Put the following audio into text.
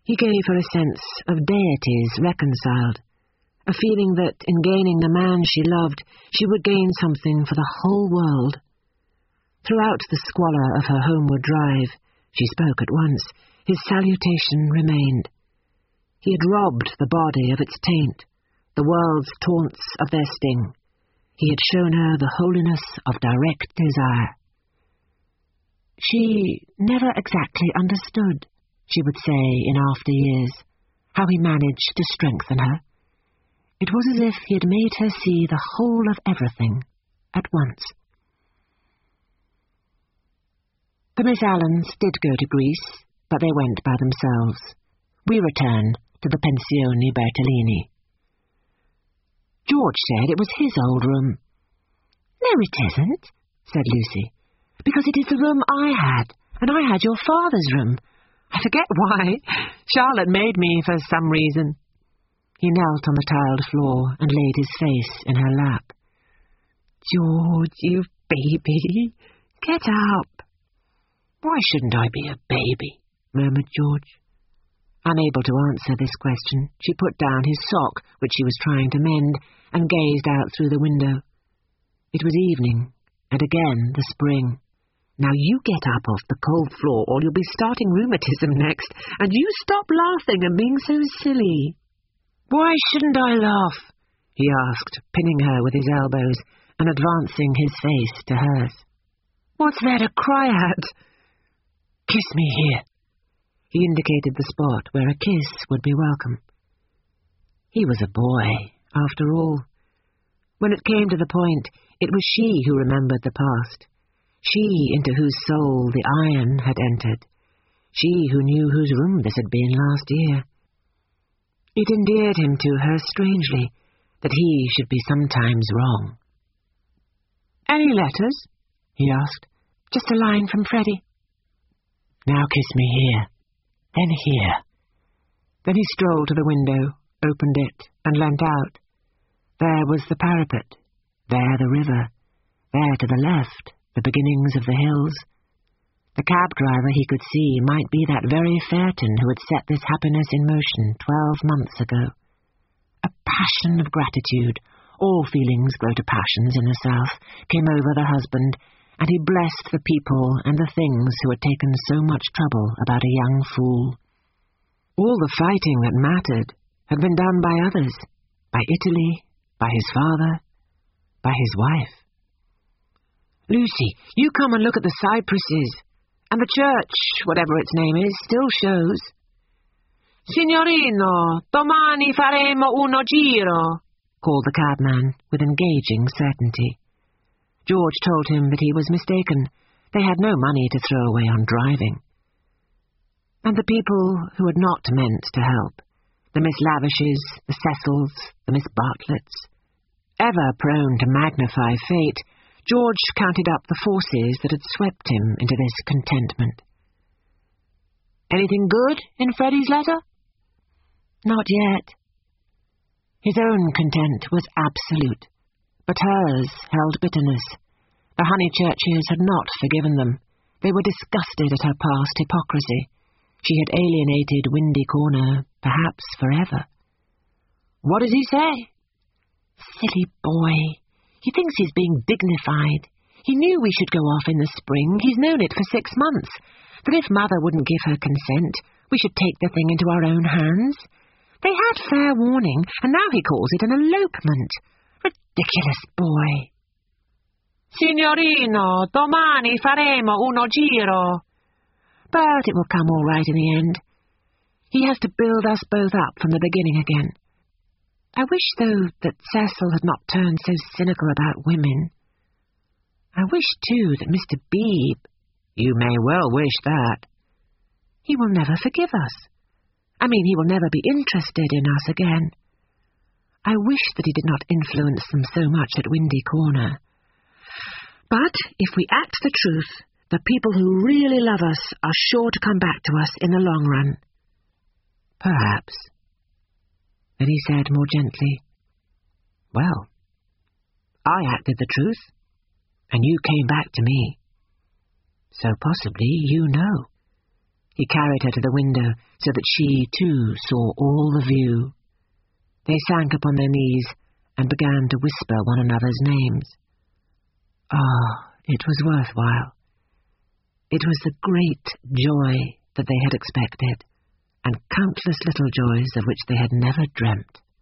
He gave her a sense of deities reconciled, a feeling that in gaining the man she loved, she would gain something for the whole world. Throughout the squalor of her homeward drive, she spoke at once, his salutation remained. He had robbed the body of its taint, the world's taunts of their sting. He had shown her the holiness of direct desire. She never exactly understood, she would say in after years, how he managed to strengthen her. It was as if he had made her see the whole of everything at once. The Miss Allens did go to Greece, but they went by themselves. We returned to the Pensione Bertolini. George said it was his old room. "No, it isn't," said Lucy, "because it is the room I had, and I had your father's room. I forget why. Charlotte made me for some reason." He knelt on the tiled floor and laid his face in her lap. "George, you baby, get up." "Why shouldn't I be a baby?" murmured George. Unable to answer this question, she put down his sock, which she was trying to mend, and gazed out through the window. It was evening, and again the spring. "Now you get up off the cold floor, or you'll be starting rheumatism next, and you stop laughing and being so silly." "Why shouldn't I laugh?" he asked, pinning her with his elbows and advancing his face to hers. "What's there to cry at?" "Kiss me here." He indicated the spot where a kiss would be welcome. He was a boy, after all. When it came to the point, it was she who remembered the past, she into whose soul the iron had entered, she who knew whose room this had been last year. It endeared him to her strangely that he should be sometimes wrong. "Any letters?" he asked. "Just a line from Freddie." "Now kiss me here, then here." Then he strolled to the window, opened it, and leant out. There was the parapet, there the river, there to the left the beginnings of the hills. The cab driver, he could see, might be that very Fairton who had set this happiness in motion 12 months ago. A passion of gratitude, all feelings grow to passions in the South, came over the husband, and he blessed the people and the things who had taken so much trouble about a young fool. All the fighting that mattered had been done by others, by Italy, by his father, by his wife. "Lucy, you come and look at the cypresses, and the church, whatever its name is, still shows." "Signorino, domani faremo uno giro," called the cabman with engaging certainty. George told him that he was mistaken. They had no money to throw away on driving. And the people who had not meant to help, the Miss Lavishes, the Cecils, the Miss Bartletts, ever prone to magnify fate, George counted up the forces that had swept him into this contentment. "Anything good in Freddie's letter?" "Not yet." His own content was absolute, but hers held bitterness. The Honeychurches had not forgiven them. They were disgusted at her past hypocrisy. She had alienated Windy Corner, perhaps forever. "What does he say?" "Silly boy. He thinks he's being dignified. He knew we should go off in the spring. He's known it for 6 months. That if Mother wouldn't give her consent, we should take the thing into our own hands. They had fair warning, and now he calls it an elopement. Ridiculous boy." "Signorino, domani faremo uno giro." But it will come all right in the end. He has to build us both up from the beginning again. I wish, though, that Cecil had not turned so cynical about women. I wish, too, that Mr. Beebe— "You may well wish that." "He will never forgive us. I mean, he will never be interested in us again. I wish that he did not influence them so much at Windy Corner. But if we act the truth, the people who really love us are sure to come back to us in the long run." "Perhaps." Then he said more gently, "Well, I acted the truth, and you came back to me. So possibly you know." He carried her to the window so that she, too, saw all the view. They sank upon their knees and began to whisper one another's names. Ah, it was worthwhile. It was the great joy that they had expected, and countless little joys of which they had never dreamt.